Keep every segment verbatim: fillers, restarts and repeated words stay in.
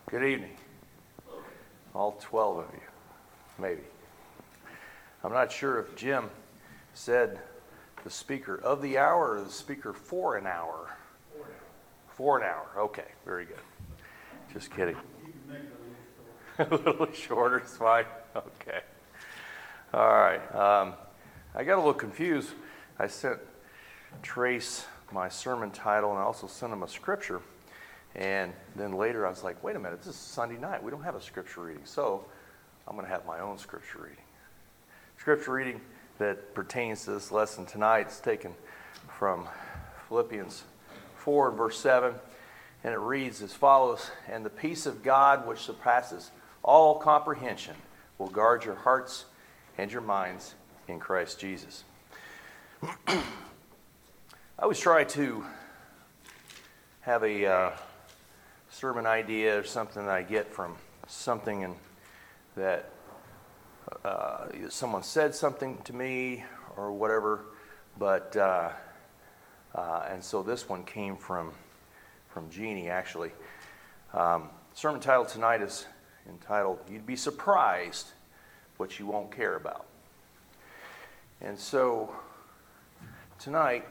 Good evening. All twelve of you, maybe. I'm not sure if Jim said the speaker of the hour or the speaker for an hour. For an hour. For an hour. Okay, very good. Just kidding. You can make it a little shorter. A little shorter, it's fine. Okay. All right. Um, I got a little confused. I sent Trace my sermon title, and I also sent him a scripture. And then later I was like, wait a minute, this is Sunday night. We don't have a scripture reading. So I'm going to have my own scripture reading. Scripture reading that pertains to this lesson tonight is taken from Philippians four, verse seven. And it reads as follows: "And the peace of God, which surpasses all comprehension, will guard your hearts and your minds in Christ Jesus." I always try to have a uh, sermon idea or something that I get from something and that uh, someone said something to me or whatever, but uh, uh, and so this one came from from Jeannie actually. Um, sermon title tonight is entitled "You'd Be Surprised What You Won't Care About." And so tonight,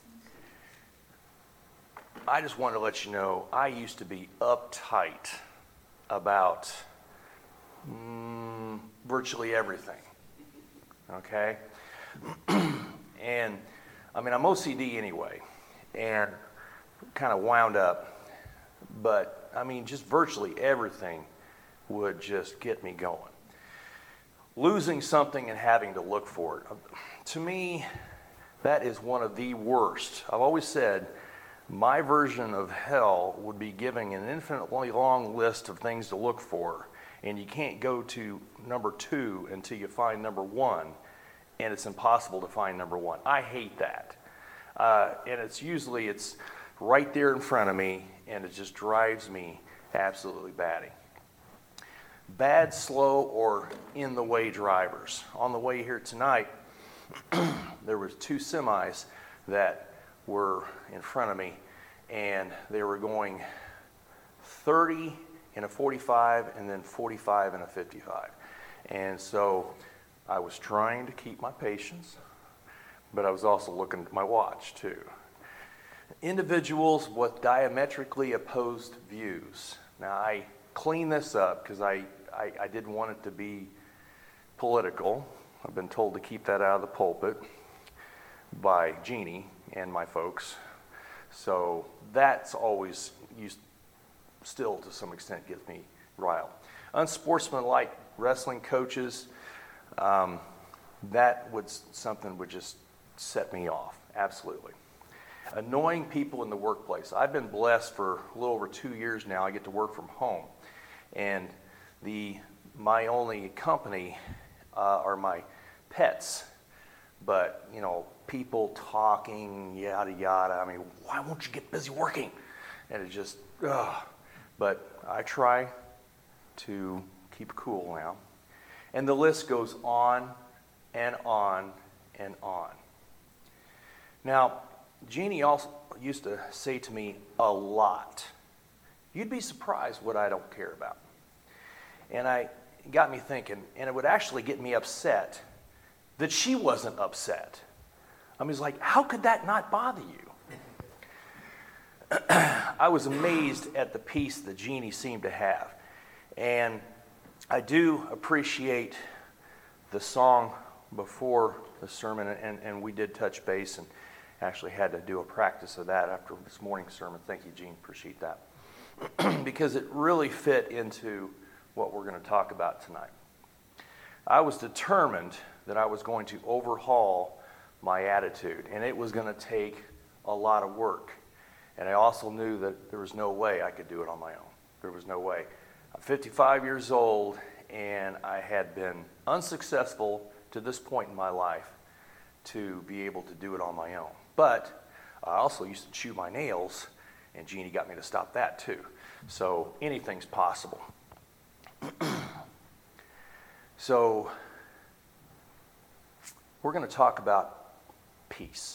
I just wanted to let you know I used to be uptight about mm, virtually everything. Okay? And I mean, I'm O C D anyway, and kind of wound up. But I mean, just virtually everything would just get me going. Losing something and having to look for it. To me, that is one of the worst. I've always said my version of hell would be giving an infinitely long list of things to look for, and you can't go to number two until you find number one, and it's impossible to find number one. I hate that. Uh, and it's usually, it's right there in front of me, and it just drives me absolutely batty. Bad, slow, or in-the-way drivers. On the way here tonight, there was two semis that were in front of me, and they were going thirty in a forty-five and then forty-five in a fifty-five. And so I was trying to keep my patience, but I was also looking at my watch too. Individuals with diametrically opposed views. Now I cleaned this up because I, I, I didn't want it to be political. I've been told to keep that out of the pulpit by Jeannie and my folks. So that's always used, still to some extent gets me riled. Unsportsmanlike wrestling coaches, um, that would something would just set me off, absolutely. Annoying people in the workplace. I've been blessed for a little over two years now. I get to work from home, and the my only company uh, are my pets. But, you know, people talking, yada, yada. I mean, why won't you get busy working? And it just, ugh. But I try to keep cool now. And the list goes on and on and on. Now, Jeannie also used to say to me a lot, "You'd be surprised what I don't care about." And I it got me thinking, and it would actually get me upset that she wasn't upset. I mean, it's like, how could that not bother you? I was amazed at the peace that Jeannie seemed to have. And I do appreciate the song before the sermon, and, and we did touch base and actually had to do a practice of that after this morning's sermon. Thank you, Gene. Appreciate that. Because it really fit into what we're going to talk about tonight. I was determined that I was going to overhaul my attitude, and it was going to take a lot of work. And I also knew that there was no way I could do it on my own. There was no way. I'm fifty-five years old, and I had been unsuccessful to this point in my life to be able to do it on my own. But I also used to chew my nails, and Jeannie got me to stop that too. So anything's possible. So we're going to talk about peace.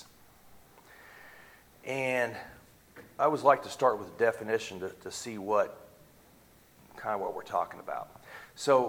And I always like to start with a definition to, to see what kind of what we're talking about. So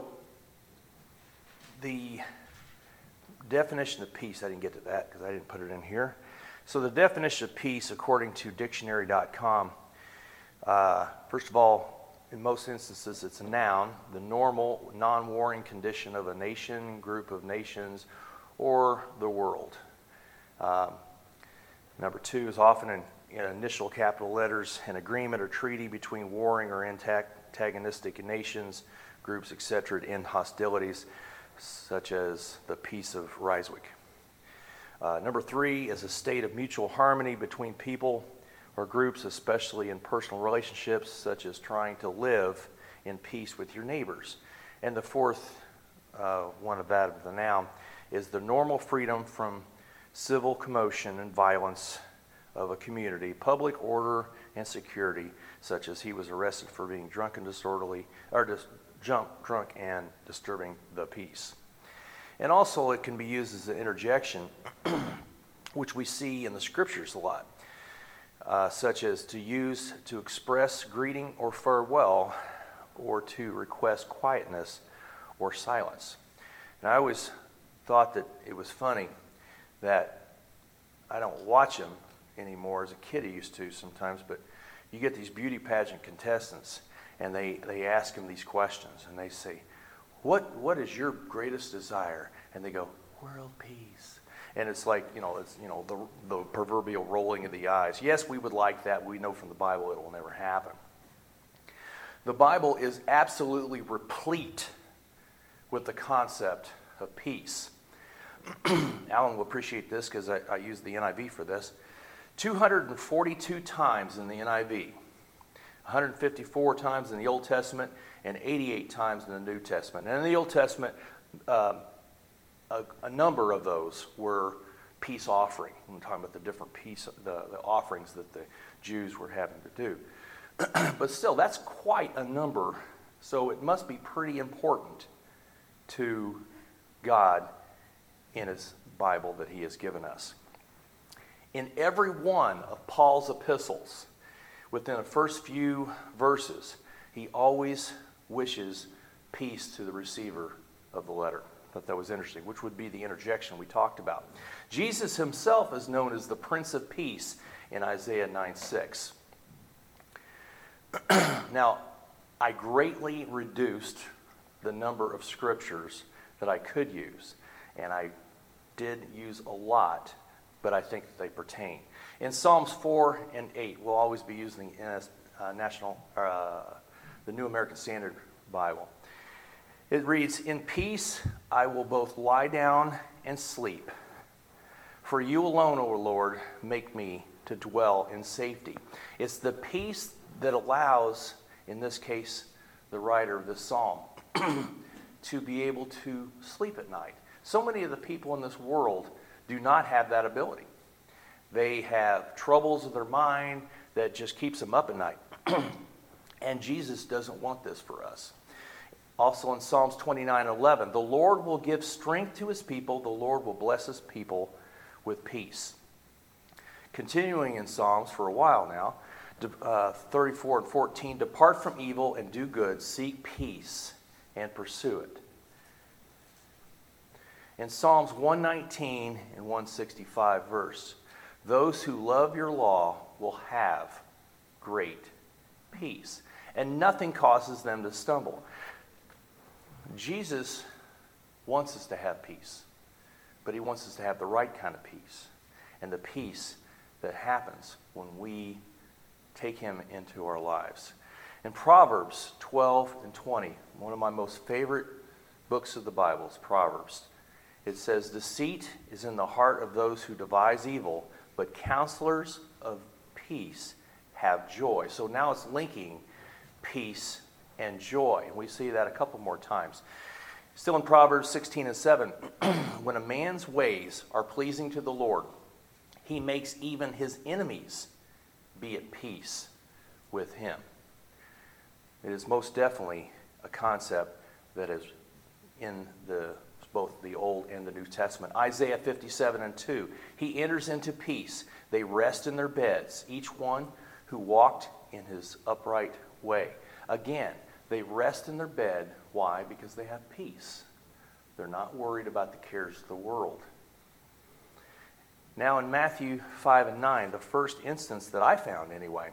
the definition of peace, I didn't get to that because I didn't put it in here. So the definition of peace, according to dictionary dot com, uh, first of all, in most instances, it's a noun, the normal, non-warring condition of a nation, group of nations, or the world. Um, number two is often in, in initial capital letters, an agreement or treaty between warring or antagonistic nations, groups, et cetera, to end hostilities, such as the Peace of Ryswick. Uh, number three is a state of mutual harmony between people or groups, especially in personal relationships, such as trying to live in peace with your neighbors. And the fourth uh, one of that, of the noun, is the normal freedom from civil commotion and violence of a community, public order and security, such as he was arrested for being drunk and disorderly, or just jump, drunk and disturbing the peace. And also it can be used as an interjection, which we see in the scriptures a lot, uh, such as to use to express greeting or farewell, or to request quietness or silence. And I always thought that it was funny that I don't watch them anymore. As a kid I used to sometimes, but you get these beauty pageant contestants and they, they ask them these questions and they say, what what is your greatest desire? And they go, world peace. And it's like, you know, it's, you know, the, the proverbial rolling of the eyes. Yes, we would like that. We know from the Bible it will never happen. The Bible is absolutely replete with the concept of peace. Alan will appreciate this because I, I use the N I V for this. two hundred forty-two times in the N I V, one hundred fifty-four times in the Old Testament, and eighty-eight times in the New Testament. And in the Old Testament, um, a, a number of those were peace offering. I'm talking about the different peace, the, the offerings that the Jews were having to do. But still, that's quite a number. So it must be pretty important to God in his Bible that he has given us. In every one of Paul's epistles, within the first few verses, he always wishes peace to the receiver of the letter. I thought that was interesting, which would be the interjection we talked about. Jesus himself is known as the Prince of Peace in Isaiah nine six. Now, I greatly reduced the number of scriptures that I could use, and I did use a lot, but I think that they pertain. In Psalms four and eight, we'll always be using the uh, National, uh, the New American Standard Bible. It reads, "In peace I will both lie down and sleep. For you alone, O Lord, make me to dwell in safety." It's the peace that allows, in this case, the writer of this psalm, to be able to sleep at night. So many of the people in this world do not have that ability. They have troubles of their mind that just keeps them up at night. And Jesus doesn't want this for us. Also in Psalms twenty-nine eleven, "The Lord will give strength to his people. The Lord will bless his people with peace." Continuing in Psalms for a while now, uh, thirty-four and fourteen, "Depart from evil and do good. Seek peace and pursue it." In Psalms one nineteen and one sixty-five verse, "Those who love your law will have great peace, and nothing causes them to stumble." Jesus wants us to have peace, but he wants us to have the right kind of peace, and the peace that happens when we take him into our lives. In Proverbs twelve and twenty, one of my most favorite books of the Bible is Proverbs. It says, "Deceit is in the heart of those who devise evil, but counselors of peace have joy." So now it's linking peace and joy. And we see that a couple more times. Still in Proverbs sixteen and seven, "When a man's ways are pleasing to the Lord, he makes even his enemies be at peace with him." It is most definitely a concept that is in the both the Old and the New Testament. Isaiah fifty-seven and two, "He enters into peace. They rest in their beds, each one who walked in his upright way." Again, They rest in their bed. Why? Because they have peace. They're not worried about the cares of the world. Now in Matthew five and nine, the first instance that I found anyway,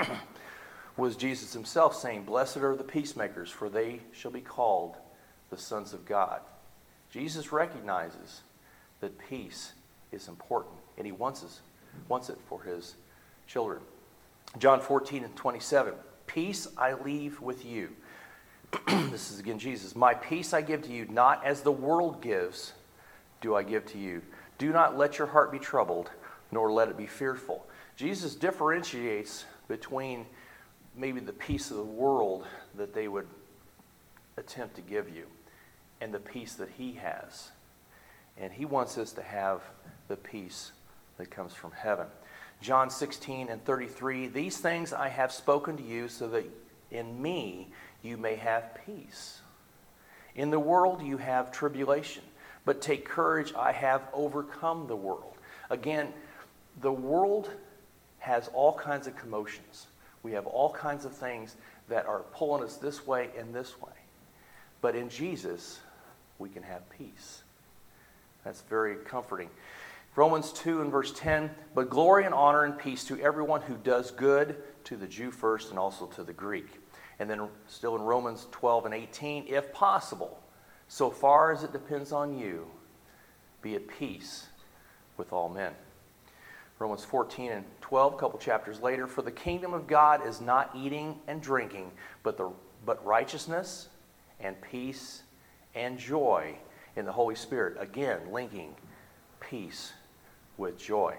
was Jesus himself saying, "Blessed are the peacemakers, for they shall be called the sons of God." Jesus recognizes that peace is important, and he wants, us, wants it for his children. John fourteen and twenty-seven, "Peace I leave with you." This is again Jesus. "My peace I give to you, not as the world gives, do I give to you. Do not let your heart be troubled, nor let it be fearful." Jesus differentiates between maybe the peace of the world that they would attempt to give you and the peace that he has. And he wants us to have the peace that comes from heaven. John sixteen and thirty-three, "These things I have spoken to you so that in me you may have peace. In the world you have tribulation, but take courage, I have overcome the world." Again, the world has all kinds of commotions. We have all kinds of things that are pulling us this way and this way. But in Jesus, we can have peace. That's very comforting. Romans two and verse ten, "But glory and honor and peace to everyone who does good, to the Jew first and also to the Greek." And then still in Romans twelve and eighteen, "If possible, so far as it depends on you, be at peace with all men." Romans fourteen and twelve, a couple chapters later, "For the kingdom of God is not eating and drinking, but the but righteousness and peace and joy in the Holy Spirit." Again, linking peace with joy.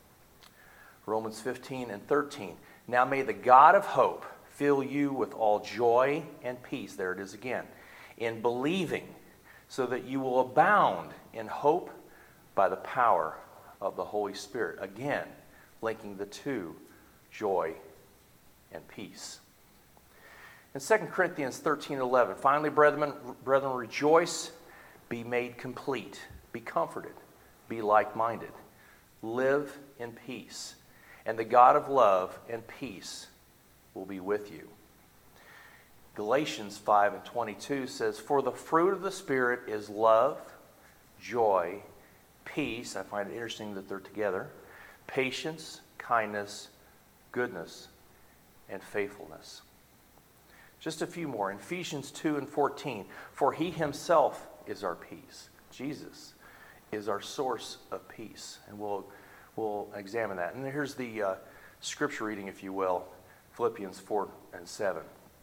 Romans fifteen and thirteen, "Now may the God of hope fill you with all joy and peace," there it is again, "in believing, so that you will abound in hope by the power of the Holy Spirit." Again, linking the two, joy and peace. In Second Corinthians thirteen eleven, "Finally, brethren, brethren, rejoice, be made complete, be comforted, be like-minded, live in peace, and the God of love and peace will be with you." Galatians five and twenty-two says, "For the fruit of the Spirit is love, joy, peace," I find it interesting that they're together, "patience, kindness, goodness, and faithfulness." Just a few more. In Ephesians two and fourteen, "For he himself is our peace." Jesus is our source of peace. And we'll, we'll examine that. And here's the uh, scripture reading, if you will, Philippians four and seven.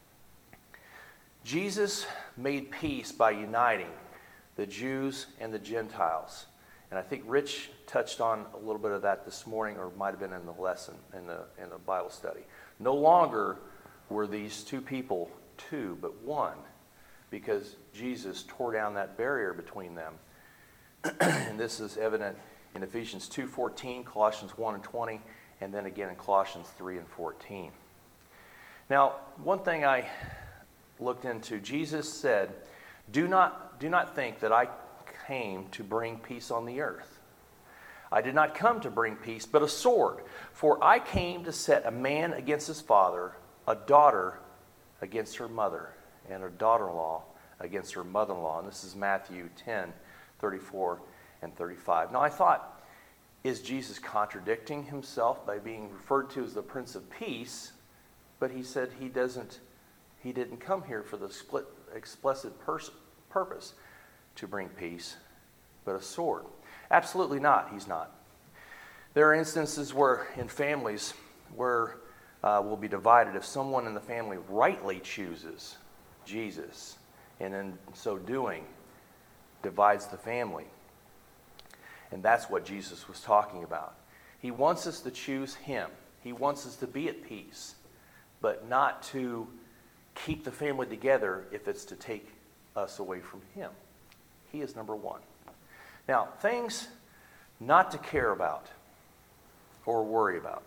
Jesus made peace by uniting the Jews and the Gentiles. And I think Rich touched on a little bit of that this morning, or it might have been in the lesson, in the, in the Bible study. No longer were these two people two, but one, because Jesus tore down that barrier between them. And this is evident in Ephesians two fourteen, Colossians one and twenty, and then again in Colossians three and fourteen. Now, one thing I looked into, Jesus said, do not, do not think that I came to bring peace on the earth. I did not come to bring peace, but a sword. For I came to set a man against his father, a daughter against her mother, and a daughter-in-law against her mother-in-law." And this is Matthew ten, thirty-four and thirty-five. Now I thought, is Jesus contradicting himself by being referred to as the Prince of Peace? But he said he doesn't, he didn't come here for the split, explicit pers- purpose to bring peace, but a sword. Absolutely not, he's not. There are instances where in families where uh, we'll be divided if someone in the family rightly chooses Jesus, and in so doing divides the family. And that's what Jesus was talking about. He wants us to choose him. He wants us to be at peace, but not to keep the family together if it's to take us away from him. He is number one. Now, things not to care about or worry about.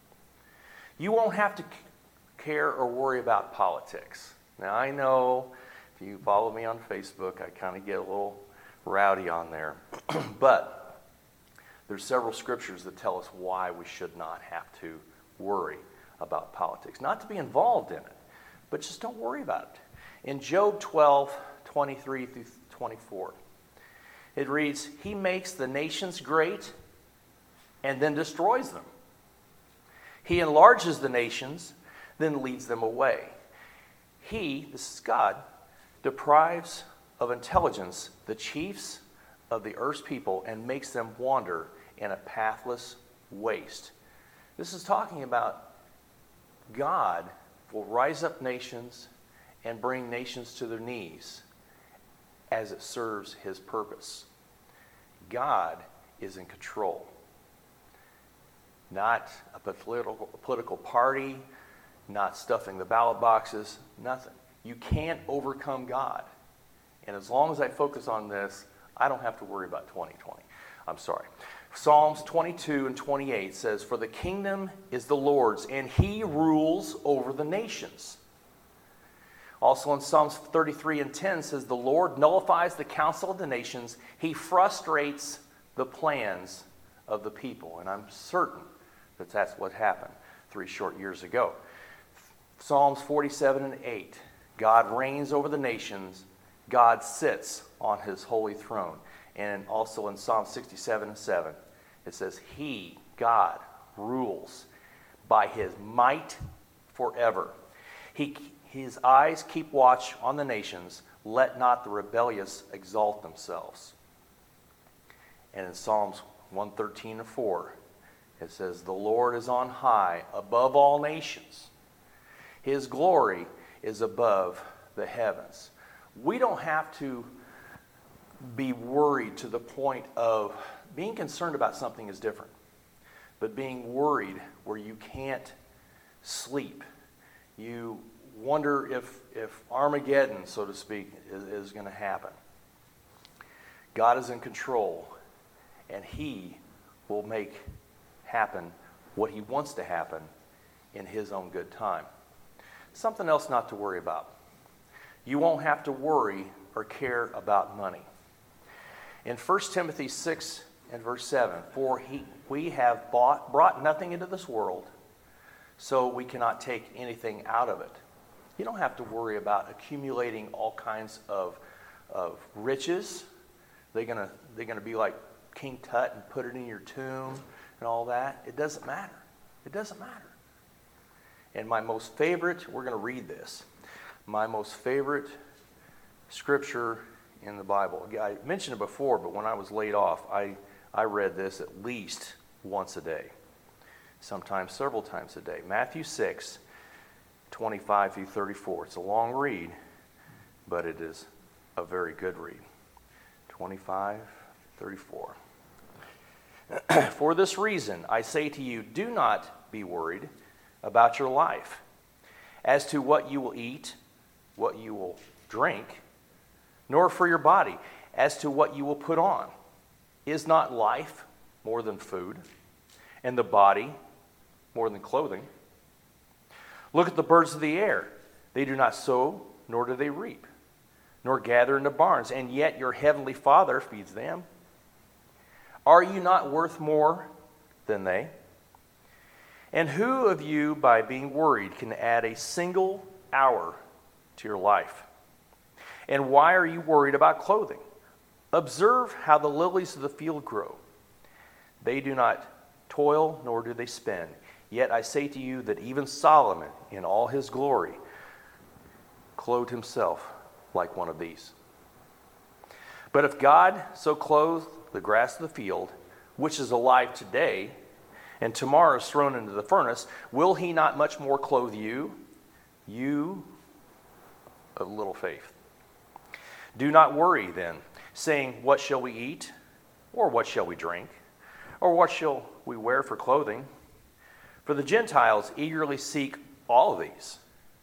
You won't have to care or worry about politics. Now, I know if you follow me on Facebook, I kind of get a little rowdy on there. But there's several scriptures that tell us why we should not have to worry about politics. Not to be involved in it, but just don't worry about it. In Job twelve, twenty-three through twenty-four, it reads, He makes the nations great and then destroys them. He enlarges the nations, then leads them away. He, this is God, deprives of intelligence the chiefs of the earth's people and makes them wander in a pathless waste. This is talking about God will rise up nations and bring nations to their knees as it serves his purpose. God is in control. Not a political, a political party, not stuffing the ballot boxes, nothing. You can't overcome God. And as long as I focus on this, I don't have to worry about twenty twenty. I'm sorry. Psalms twenty-two and twenty-eight says, For the kingdom is the Lord's, and he rules over the nations. Also in Psalms thirty-three and ten says, The Lord nullifies the counsel of the nations. He frustrates the plans of the people. And I'm certain that that's what happened three short years ago. Psalms forty-seven and eight, God reigns over the nations. God sits on his holy throne. And also in Psalm sixty-seven and seven, it says, He, God, rules by his might forever. He, his eyes keep watch on the nations. Let not the rebellious exalt themselves. And in Psalms one thirteen and four, it says, The Lord is on high above all nations. His glory is above the heavens. We don't have to be worried to the point of being concerned about something is different, but being worried where you can't sleep. You wonder if, if Armageddon, so to speak, is, is going to happen. God is in control, and he will make happen what he wants to happen in his own good time. Something else not to worry about. You won't have to worry or care about money. In First Timothy six and verse seven, For he, we have bought, brought nothing into this world, so we cannot take anything out of it. You don't have to worry about accumulating all kinds of, of riches. They're gonna, they're gonna be like King Tut and put it in your tomb and all that. It doesn't matter. It doesn't matter. And my most favorite, we're going to read this, my most favorite scripture in the Bible. I mentioned it before, but when I was laid off, I, I read this at least once a day, sometimes several times a day. Matthew six, twenty-five through thirty-four. It's a long read, but it is a very good read. twenty-five, thirty-four. For this reason, I say to you, do not be worried about your life, as to what you will eat, what you will drink, nor for your body, as to what you will put on. Is not life more than food, and the body more than clothing? Look at the birds of the air. They do not sow, nor do they reap, nor gather into barns, and yet your heavenly Father feeds them. Are you not worth more than they? And who of you, by being worried, can add a single hour to your life? And why are you worried about clothing? Observe how the lilies of the field grow. They do not toil, nor do they spin. Yet I say to you that even Solomon, in all his glory, clothed himself like one of these. But if God so clothed the grass of the field, which is alive today, and tomorrow is thrown into the furnace, will he not much more clothe you, you of little faith? Do not worry then, saying, what shall we eat? Or what shall we drink? Or what shall we wear for clothing? For the Gentiles eagerly seek all of these.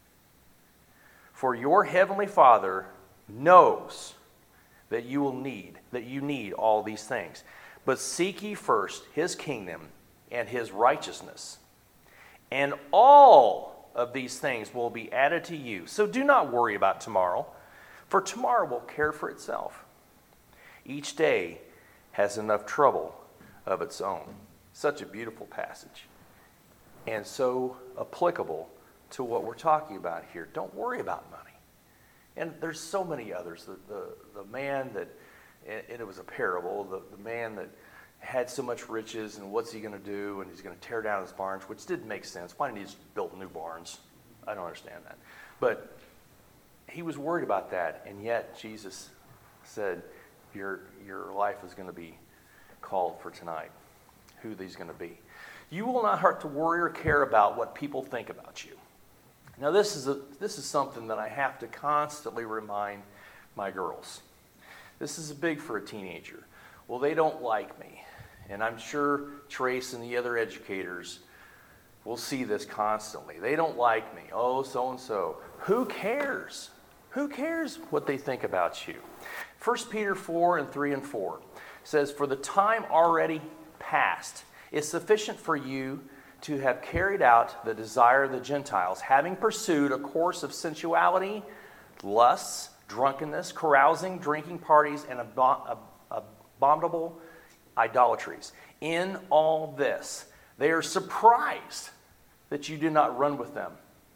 For your heavenly Father knows that you will need, that you need all these things. But seek ye first his kingdom and his righteousness, and all of these things will be added to you. So do not worry about tomorrow, for tomorrow will care for itself. Each day has enough trouble of its own. Such a beautiful passage, and so applicable to what we're talking about here. Don't worry about money. And there's so many others. The, the, the man that, and it was a parable, the, the man that had so much riches, and what's he going to do? And he's going to tear down his barns, which didn't make sense. Why didn't he just build new barns? I don't understand that. But he was worried about that, and yet Jesus said, your, your life is going to be called for tonight, who these going to be. You will not have to worry or care about what people think about you. Now, this is, a, this is something that I have to constantly remind my girls. This is big for a teenager. Well, they don't like me. And I'm sure Trace and the other educators will see this constantly. They don't like me. Oh, so-and-so. Who cares? Who cares what they think about you? First Peter four and three and four says, for the time already past is sufficient for you to have carried out the desire of the Gentiles, having pursued a course of sensuality, lusts, drunkenness, carousing, drinking parties, and ab- ab- abominable idolatries. In all this, they are surprised that you do not run with them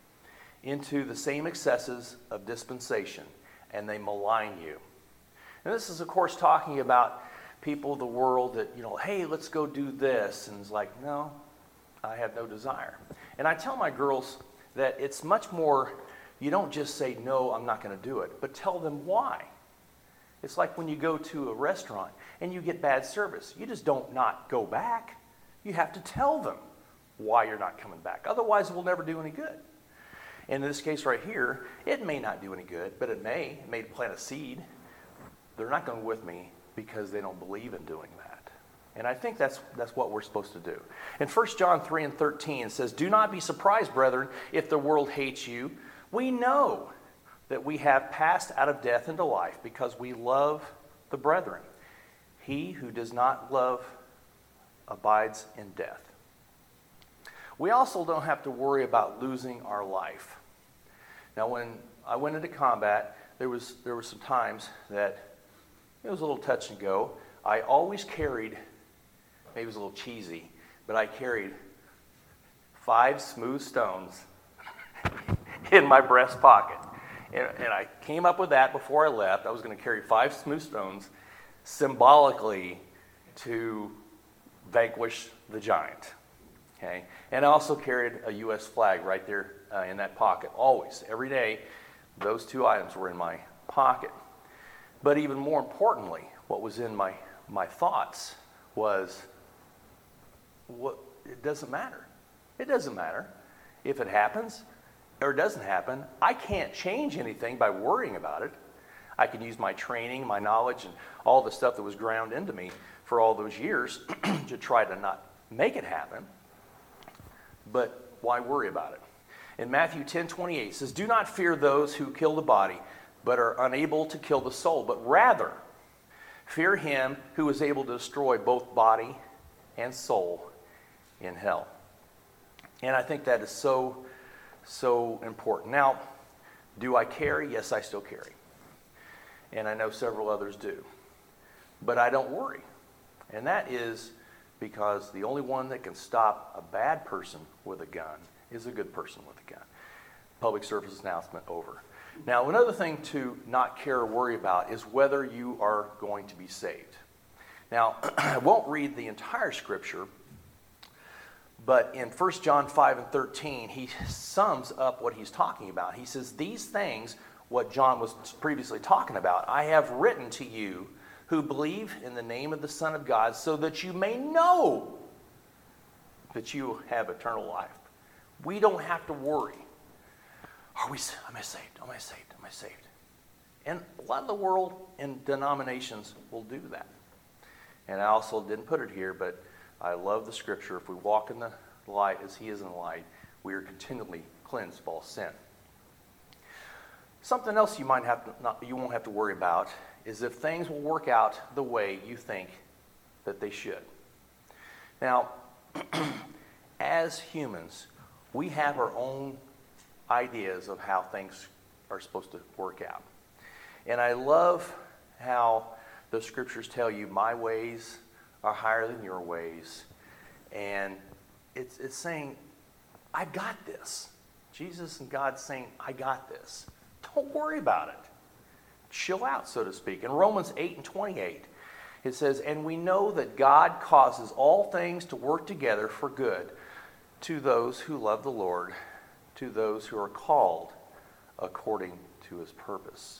into the same excesses of dispensation, and they malign you. And this is, of course, talking about people of the world that, you know, hey, let's go do this. And it's like, no, I have no desire. And I tell my girls that it's much more, you don't just say, no, I'm not going to do it, but tell them why. It's like when you go to a restaurant and you get bad service. You just don't not go back. You have to tell them why you're not coming back. Otherwise, it will never do any good. And in this case right here, it may not do any good, but it may. It may plant a seed. They're not going with me because they don't believe in doing that. And I think that's that's what we're supposed to do. In First John three and thirteen, it says, do not be surprised, brethren, if the world hates you. We know that we have passed out of death into life because we love the brethren. He who does not love abides in death. We also don't have to worry about losing our life. Now, when I went into combat, there was there were some times that it was a little touch and go. I always carried, maybe it was a little cheesy, but I carried five smooth stones in my breast pocket. And, and I came up with that before I left. I was going to carry five smooth stones symbolically to vanquish the giant. Okay? And I also carried a U S flag right there uh, in that pocket. Always, every day, those two items were in my pocket. But even more importantly, what was in my, my thoughts was, what, it doesn't matter. It doesn't matter if it happens or it doesn't happen. I can't change anything by worrying about it. I can use my training, my knowledge, and all the stuff that was ground into me for all those years to try to not make it happen. But why worry about it? In Matthew ten twenty-eight, it says, do not fear those who kill the body, but are unable to kill the soul, but rather fear him who is able to destroy both body and soul in hell. And I think that is so, so important. Now, do I carry? Yes, I still carry. And I know several others do. But I don't worry. And that is because the only one that can stop a bad person with a gun is a good person with a gun. Public service announcement over. Now, another thing to not care or worry about is whether you are going to be saved. Now, I won't read the entire scripture, but in First John five and thirteen, he sums up what he's talking about. He says, these things, what John was previously talking about, I have written to you who believe in the name of the Son of God, so that you may know that you have eternal life. We don't have to worry. Are we, am I saved? Am I saved? Am I saved? And a lot of the world and denominations will do that. And I also didn't put it here, but I love the scripture. If we walk in the light as he is in the light, we are continually cleansed of all sin. Something else you might have to not, you won't have to worry about is if things will work out the way you think that they should. Now, as humans, we have our own ideas of how things are supposed to work out. And I love how the scriptures tell you my ways are higher than your ways. And it's it's saying, I got this. Jesus and God saying, I got this. Don't worry about it. chill out, so to speak. In Romans eight and twenty-eight, it says, and we know that God causes all things to work together for good to those who love the Lord, to those who are called according to his purpose.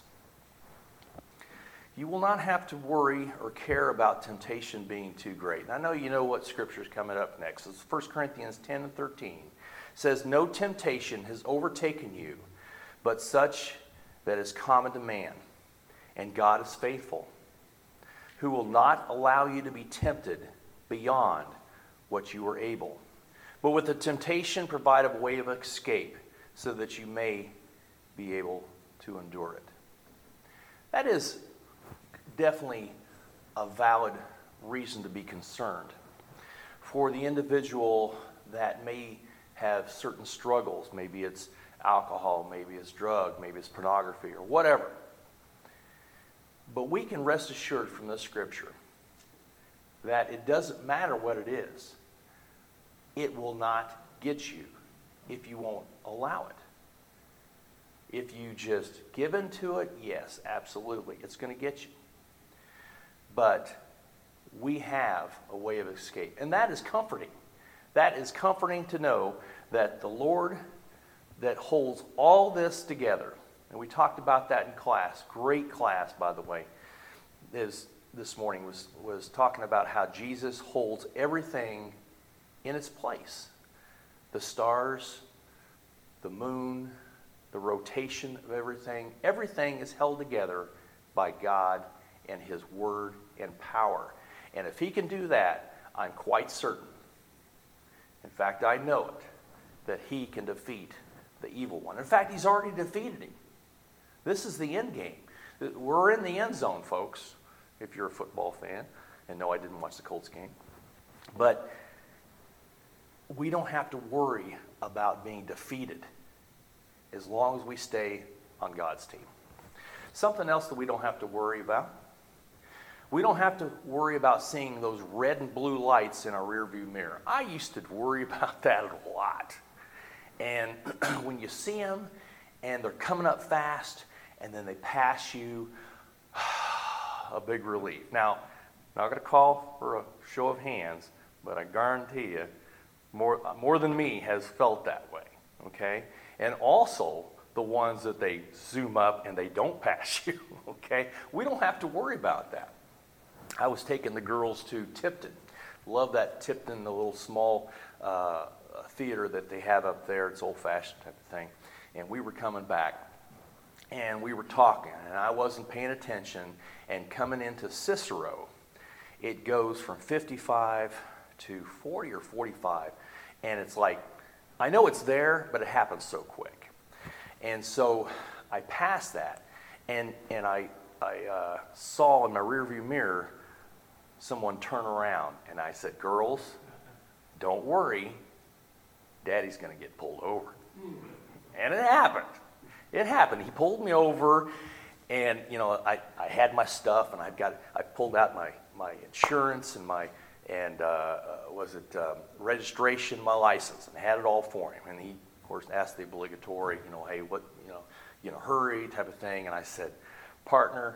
You will not have to worry or care about temptation being too great. And I know you know what scripture is coming up next. It's First Corinthians ten and thirteen. It says, no temptation has overtaken you, but such that is common to man. And God is faithful, who will not allow you to be tempted beyond what you are able, but with the temptation provide a way of escape, so that you may be able to endure it. That is definitely a valid reason to be concerned for the individual that may have certain struggles. Maybe it's alcohol, maybe it's drug, maybe it's pornography, or whatever. But we can rest assured from this scripture that it doesn't matter what it is. It will not get you if you won't allow it. If you just give into it, yes, absolutely, it's going to get you. But we have a way of escape. And that is comforting. That is comforting to know that the Lord that holds all this together, and we talked about that in class, great class, by the way, is this morning was, was talking about how Jesus holds everything in its place. The stars, the moon, the rotation of everything, everything is held together by God and his word and power. And if he can do that, I'm quite certain, in fact, I know it, that he can defeat the evil one. In fact, he's already defeated him. This is the end game. We're in the end zone, folks, if you're a football fan. And no, I didn't watch the Colts game. But we don't have to worry about being defeated as long as we stay on God's team. Something else that we don't have to worry about. We don't have to worry about seeing those red and blue lights in our rearview mirror. I used to worry about that a lot. And when you see them and they're coming up fast and then they pass you, a big relief. Now, I'm not going to call for a show of hands, but I guarantee you, more, more than me has felt that way, okay? And also the ones that they zoom up and they don't pass you, okay? We don't have to worry about that. I was taking the girls to Tipton. Love that Tipton, the little small uh, theater that they have up there. It's old-fashioned type of thing. And we were coming back, and we were talking, and I wasn't paying attention. And coming into Cicero, it goes from fifty-five to forty or forty-five. And it's like, I know it's there, but it happens so quick. And so I passed that, and, and I, I uh, saw in my rearview mirror someone turn around. And I said, girls, don't worry. Daddy's going to get pulled over. And it happened. It happened. He pulled me over, and, you know, I, I had my stuff, and I've got, I pulled out my, my insurance and my, and uh, uh, was it um, registration, my license, and had it all for him. And he, of course, asked the obligatory, you know, hey, what, you know, you know, hurry type of thing. And I said, partner,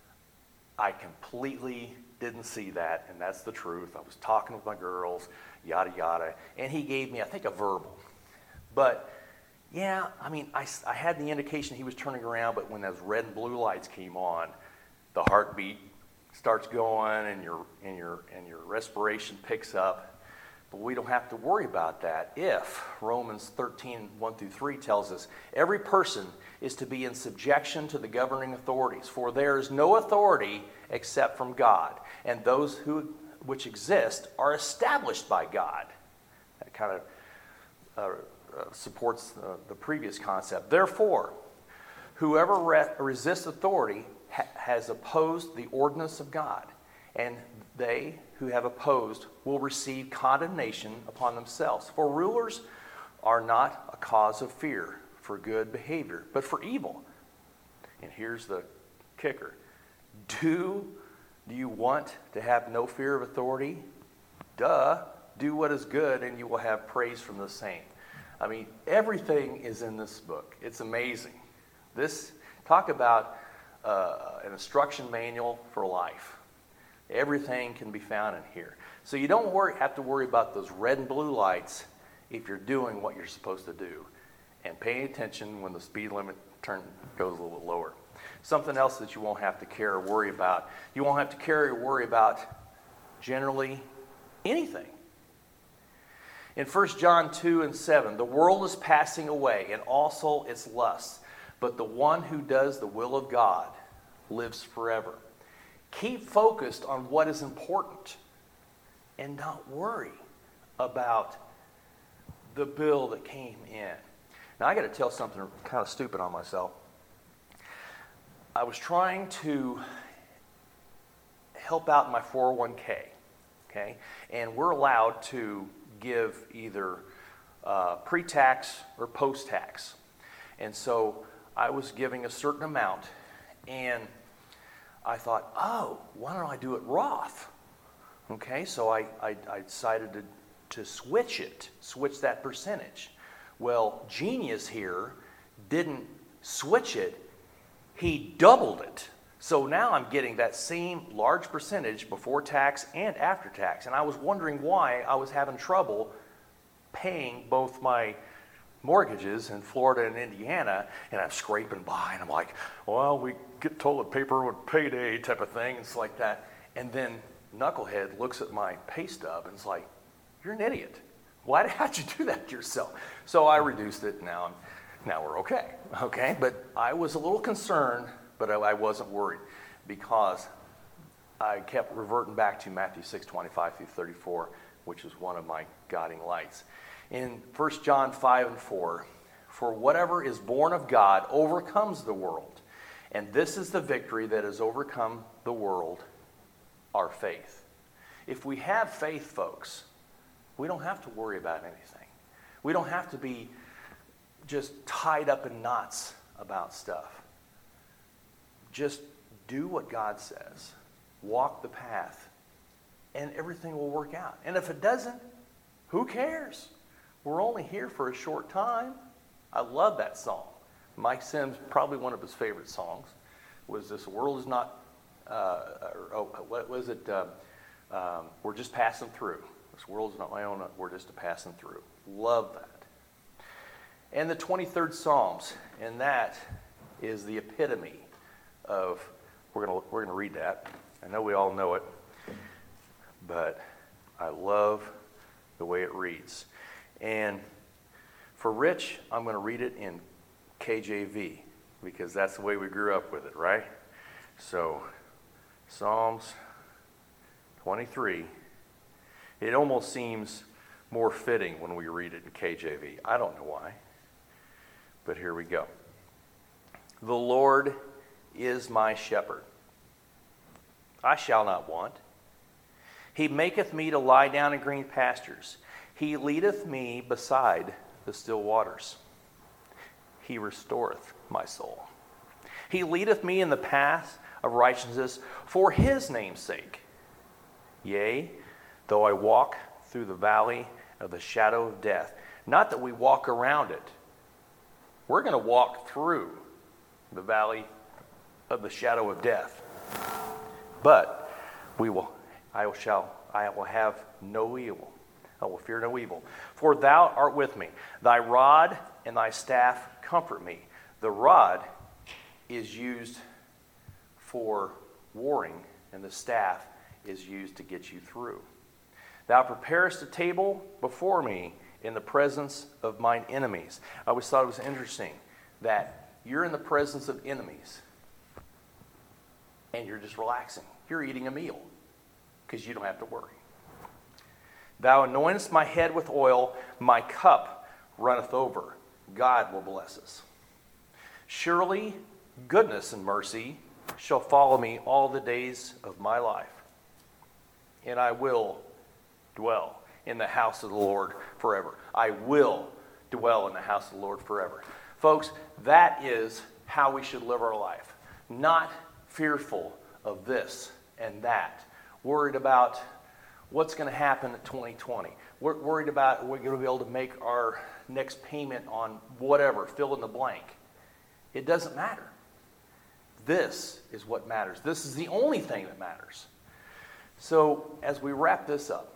I completely didn't see that, and that's the truth. I was talking with my girls, yada, yada. And he gave me, I think, a verbal. But, yeah, I mean, I, I had the indication he was turning around, but when those red and blue lights came on, the heartbeat starts going and your, and your, and your respiration picks up. But we don't have to worry about that if Romans thirteen, one through three tells us, every person is to be in subjection to the governing authorities, for there is no authority except from God, and those who which exist are established by God. That kind of uh, uh, supports uh, the previous concept. Therefore, whoever re- resists authority ha- has opposed the ordinance of God, and they who have opposed will receive condemnation upon themselves. For rulers are not a cause of fear for good behavior, but for evil. And here's the kicker. Do, do you want to have no fear of authority? Duh. Do what is good, and you will have praise from the same. I mean, everything is in this book. It's amazing. This, talk about uh, an instruction manual for life. Everything can be found in here. So you don't worry, have to worry about those red and blue lights if you're doing what you're supposed to do. And paying attention when the speed limit turn goes a little bit lower. Something else that you won't have to care or worry about. You won't have to care or worry about generally anything. In First John two and seven, the world is passing away and also its lusts, but the one who does the will of God lives forever. Keep focused on what is important and not worry about the bill that came in. Now, I got to tell something kind of stupid on myself. I was trying to help out in my four oh one k, okay? And we're allowed to give either uh, pre-tax or post-tax. And so I was giving a certain amount, and I thought, oh, why don't I do it Roth? Okay, so I, I, I decided to, to switch it, switch that percentage. Well, Genius here didn't switch it, he doubled it. So now I'm getting that same large percentage before tax and after tax. And I was wondering why I was having trouble paying both my mortgages in Florida and Indiana, and I'm scraping by, and I'm like, well, we get toilet paper with payday type of thing. It's like that. And then Knucklehead looks at my pay stub and is like, you're an idiot. Why how'd you do that to yourself? So I reduced it, and now, I'm, now we're okay. Okay, but I was a little concerned, but I, I wasn't worried because I kept reverting back to Matthew six twenty-five through thirty-four, which is one of my guiding lights. In First John five and four, for whatever is born of God overcomes the world, and this is the victory that has overcome the world, our faith. If we have faith, folks, we don't have to worry about anything. We don't have to be just tied up in knots about stuff. Just do what God says. Walk the path, and everything will work out. And if it doesn't, who cares? We're only here for a short time. I love that song. Mike Sims, probably one of his favorite songs, was This World Is Not, uh, or, oh, what was it? Uh, um, we're just passing through. This world is not my own, we're just passing through. Love that. And the twenty-third Psalms, and that is the epitome of, we're going we're gonna read that. I know we all know it, but I love the way it reads. And for Rich, I'm going to read it in K J V, because that's the way we grew up with it, right? So, Psalms twenty-three. It almost seems more fitting when we read it in K J V. I don't know why, but here we go. The Lord is my shepherd. I shall not want. He maketh me to lie down in green pastures. He leadeth me beside the still waters. He restoreth my soul. He leadeth me in the path of righteousness for his name's sake. Yea, though I walk through the valley of the shadow of death. Not that we walk around it. We're going to walk through the valley of the shadow of death. But we will, I shall, I will have no evil. I will fear no evil. For thou art with me. Thy rod and thy staff comfort me. The rod is used for warring, and the staff is used to get you through. Thou preparest a table before me in the presence of mine enemies. I always thought it was interesting that you're in the presence of enemies and you're just relaxing. You're eating a meal because you don't have to worry. Thou anointest my head with oil, my cup runneth over. God will bless us. Surely goodness and mercy shall follow me all the days of my life, and I will dwell in the house of the Lord forever. I will dwell in the house of the Lord forever. Folks, that is how we should live our life. Not fearful of this and that. Worried about what's going to happen in twenty twenty. We're worried about we're going to be able to make our next payment on whatever, fill in the blank. It doesn't matter. This is what matters. This is the only thing that matters. So as we wrap this up,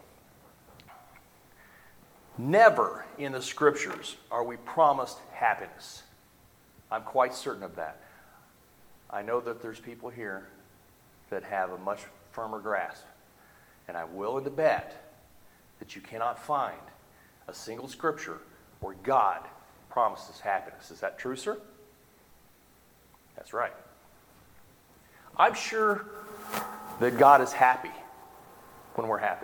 never in the scriptures are we promised happiness. I'm quite certain of that. I know that there's people here that have a much firmer grasp. And I'm willing to bet that you cannot find a single scripture where God promises happiness. Is that true, sir? That's right. I'm sure that God is happy when we're happy.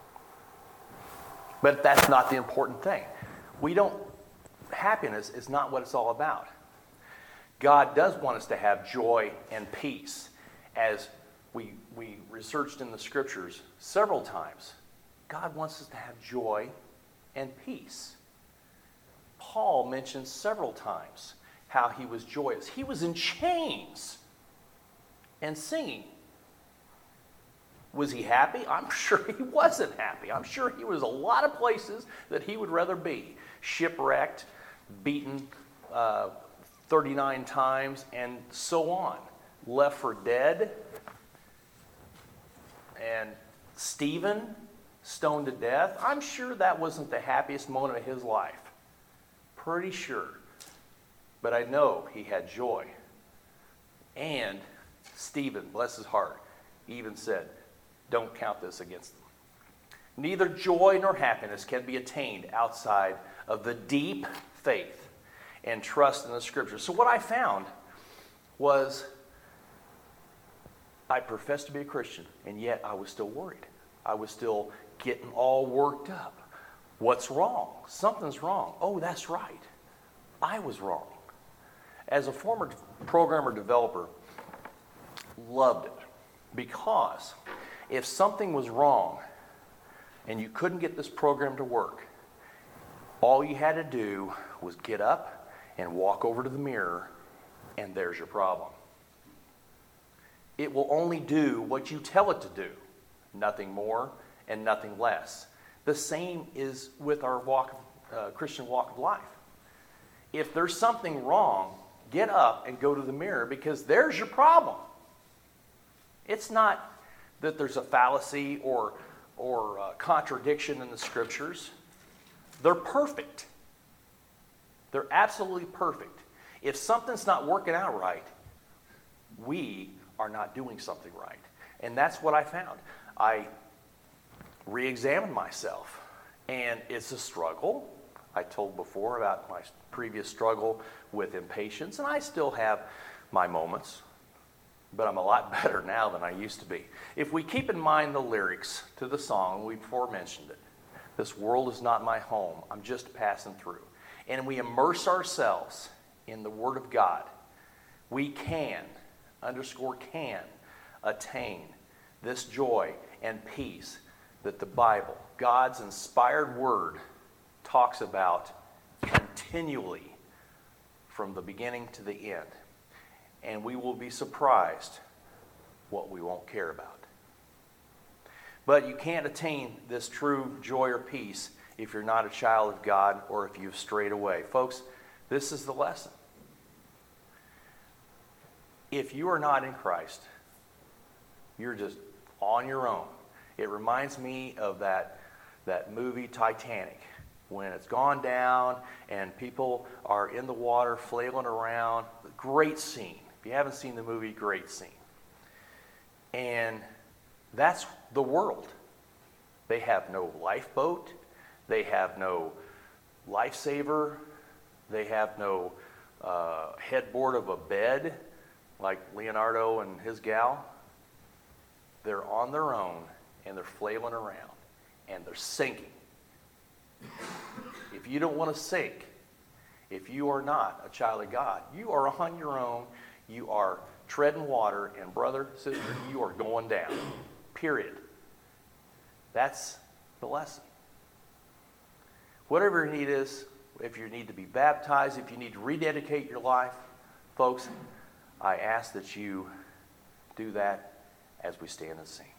But that's not the important thing. We don't, happiness is not what it's all about. God does want us to have joy and peace. As we, we researched in the scriptures several times, God wants us to have joy and peace. Paul mentions several times how he was joyous. He was in chains and singing. Was he happy? I'm sure he wasn't happy. I'm sure he was a lot of places that he would rather be. Shipwrecked, beaten uh, thirty-nine times, and so on. Left for dead. And Stephen, stoned to death. I'm sure that wasn't the happiest moment of his life. Pretty sure. But I know he had joy. And Stephen, bless his heart, even said, don't count this against them. Neither joy nor happiness can be attained outside of the deep faith and trust in the Scriptures. So what I found was I professed to be a Christian, and yet I was still worried. I was still getting all worked up. What's wrong? Something's wrong. Oh, that's right. I was wrong. As a former programmer developer, loved it because if something was wrong and you couldn't get this program to work, all you had to do was get up and walk over to the mirror, and there's your problem. It will only do what you tell it to do, nothing more and nothing less. The same is with our walk, uh, Christian walk of life. If there's something wrong, get up and go to the mirror, because there's your problem. It's not that there's a fallacy or, or a contradiction in the Scriptures. They're perfect. They're absolutely perfect. If something's not working out right, we are not doing something right. And that's what I found. I re-examined myself, and it's a struggle. I told before about my previous struggle with impatience, and I still have my moments, but I'm a lot better now than I used to be. If we keep in mind the lyrics to the song, we before mentioned it, this world is not my home, I'm just passing through, and we immerse ourselves in the Word of God, we can, underscore can, attain this joy and peace that the Bible, God's inspired Word, talks about continually from the beginning to the end. And we will be surprised what we won't care about. But you can't attain this true joy or peace if you're not a child of God or if you've strayed away. Folks, this is the lesson. If you are not in Christ, you're just on your own. It reminds me of that, that movie Titanic, when it's gone down and people are in the water flailing around. Great scene. If you haven't seen the movie, great scene. And that's the world. They have no lifeboat. They have no lifesaver. They have no uh, headboard of a bed like Leonardo and his gal. They're on their own, and they're flailing around, and they're sinking. If you don't want to sink, if you are not a child of God, you are on your own, you are treading water, and brother, sister, you are going down. Period. That's the lesson. Whatever your need is, if you need to be baptized, if you need to rededicate your life, folks, I ask that you do that as we stand and sing.